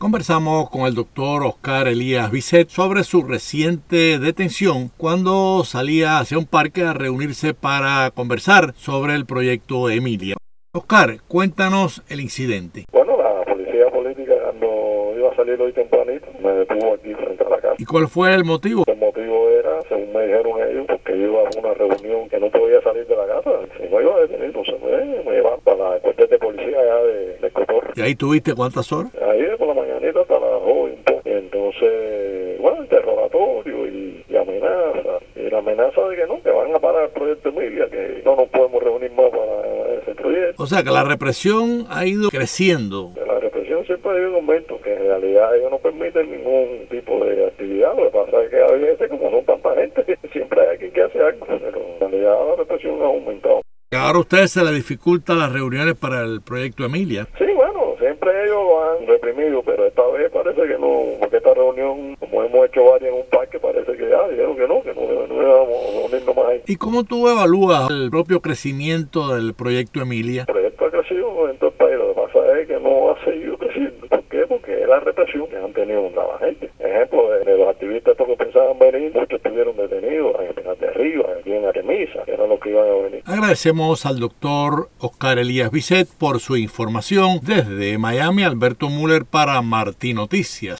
Conversamos con el doctor Oscar Elías Bisset sobre su reciente detención cuando salía hacia un parque a reunirse para conversar sobre el proyecto Emilia. Oscar, cuéntanos el incidente. Bueno, la policía política cuando iba a salir hoy tempranito me detuvo aquí frente a la casa. ¿Y cuál fue el motivo? El motivo era, según me dijeron ellos, porque yo iba a una reunión que no podía salir de la casa. Si no iba a detener, entonces me llevaron para la cuartel de policía allá de Cotor. ¿Y ahí tuviste cuántas horas? Ahí por la mañanita hasta las 8. Y entonces, bueno, interrogatorio y amenaza. Y la amenaza de que no, que van a parar el proyecto Emilia, que no nos podemos reunir más para ese proyecto. O sea que la represión ha ido creciendo. La represión siempre ha habido un aumento, que en realidad ellos no permiten ningún tipo de actividad. Lo que pasa es que a veces, como son tanta gente, siempre hay alguien que hace algo. Pero en realidad la represión ha aumentado. Ahora a ustedes se les dificultan las reuniones para el proyecto Emilia. Sí, bueno, siempre ellos lo han reprimido, pero esta vez parece que no, porque esta reunión, como hemos hecho varias en un parque, parece que ya dijeron que no íbamos a reunirnos más ahí. ¿Y cómo tú evalúas el propio crecimiento del proyecto Emilia? El proyecto ha crecido en todo el país, lo que pasa es que no ha seguido creciendo. ¿Por qué? Porque es la represión que han tenido contra la gente. Ejemplo, de los activistas estos que pensaban venir, muchos estuvieron detenidos en Pinar de Río, aquí en Artemisa, que eran los que iban a venir. Agradecemos al doctor Oscar Elías Bisset por su información. Desde Miami, Alberto Müller para Martí Noticias.